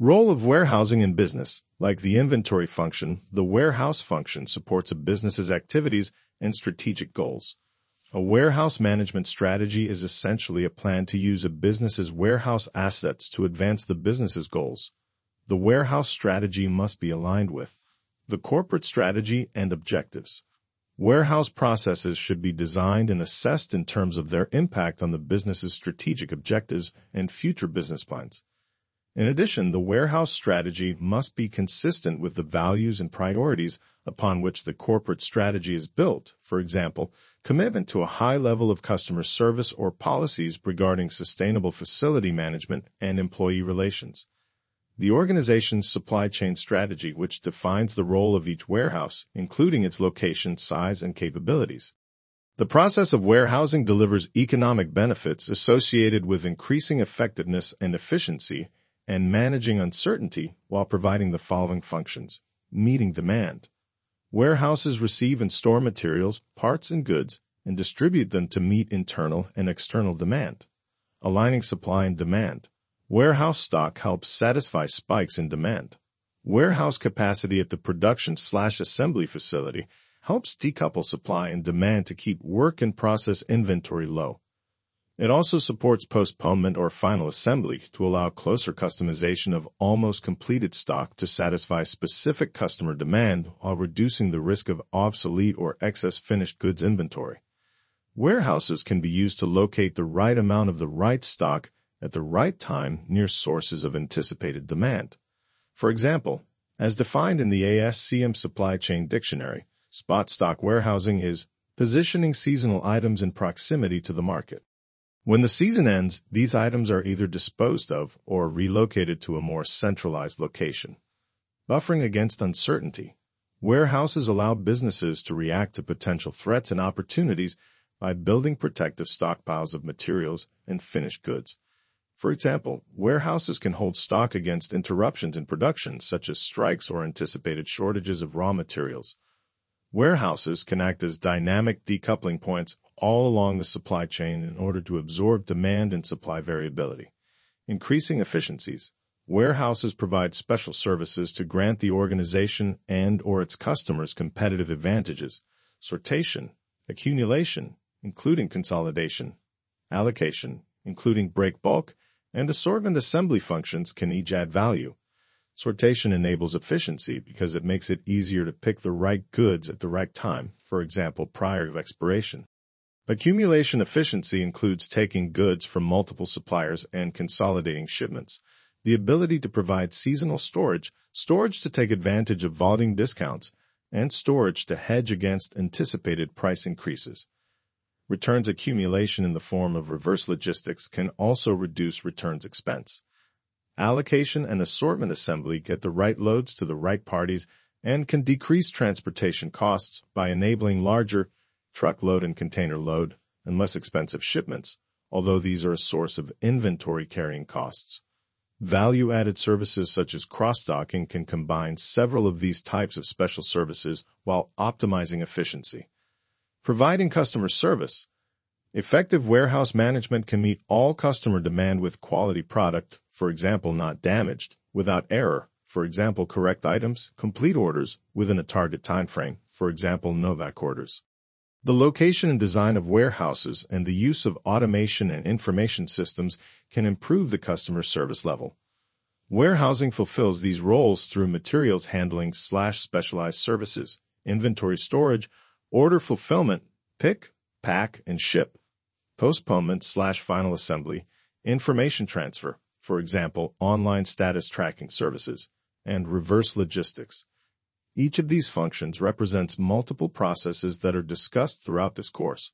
Role of warehousing in business. Like the inventory function, the warehouse function supports a business's activities and strategic goals. A warehouse management strategy is essentially a plan to use a business's warehouse assets to advance the business's goals. The warehouse strategy must be aligned with the corporate strategy and objectives. Warehouse processes should be designed and assessed in terms of their impact on the business's strategic objectives and future business plans. In addition, the warehouse strategy must be consistent with the values and priorities upon which the corporate strategy is built. For example, commitment to a high level of customer service or policies regarding sustainable facility management and employee relations. The organization's supply chain strategy, which defines the role of each warehouse, including its location, size, and capabilities. The process of warehousing delivers economic benefits associated with increasing effectiveness and efficiency and managing uncertainty while providing the following functions. Meeting demand. Warehouses receive and store materials, parts, and goods and distribute them to meet internal and external demand. Aligning supply and demand. Warehouse stock helps satisfy spikes in demand. Warehouse capacity at the production/assembly facility helps decouple supply and demand to keep work in process inventory low. It also supports postponement or final assembly to allow closer customization of almost completed stock to satisfy specific customer demand while reducing the risk of obsolete or excess finished goods inventory. Warehouses can be used to locate the right amount of the right stock at the right time near sources of anticipated demand. For example, as defined in the ASCM Supply Chain Dictionary, spot stock warehousing is positioning seasonal items in proximity to the market. When the season ends, these items are either disposed of or relocated to a more centralized location. Buffering against uncertainty. Warehouses allow businesses to react to potential threats and opportunities by building protective stockpiles of materials and finished goods. For example, warehouses can hold stock against interruptions in production, such as strikes or anticipated shortages of raw materials. Warehouses can act as dynamic decoupling points all along the supply chain in order to absorb demand and supply variability. Increasing efficiencies. Warehouses provide special services to grant the organization and/or its customers competitive advantages. Sortation, accumulation, including consolidation, allocation, including break bulk, and assortment assembly functions can each add value. Sortation enables efficiency because it makes it easier to pick the right goods at the right time, for example, prior to expiration. Accumulation efficiency includes taking goods from multiple suppliers and consolidating shipments. The ability to provide seasonal storage to take advantage of volume discounts, and storage to hedge against anticipated price increases. Returns accumulation in the form of reverse logistics can also reduce returns expense. Allocation and assortment assembly get the right loads to the right parties and can decrease transportation costs by enabling larger truckload and container load and less expensive shipments, although these are a source of inventory carrying costs. Value-added services such as cross-docking can combine several of these types of special services while optimizing efficiency. Providing customer service. Effective warehouse management can meet all customer demand with quality product, for example, not damaged, without error, for example, correct items, complete orders, within a target time frame, for example, Novak orders. The location and design of warehouses and the use of automation and information systems can improve the customer service level. Warehousing fulfills these roles through materials handling/specialized services, inventory storage, order fulfillment, pick, pack, and ship, postponement/final assembly, information transfer, for example, online status tracking services, and reverse logistics. Each of these functions represents multiple processes that are discussed throughout this course.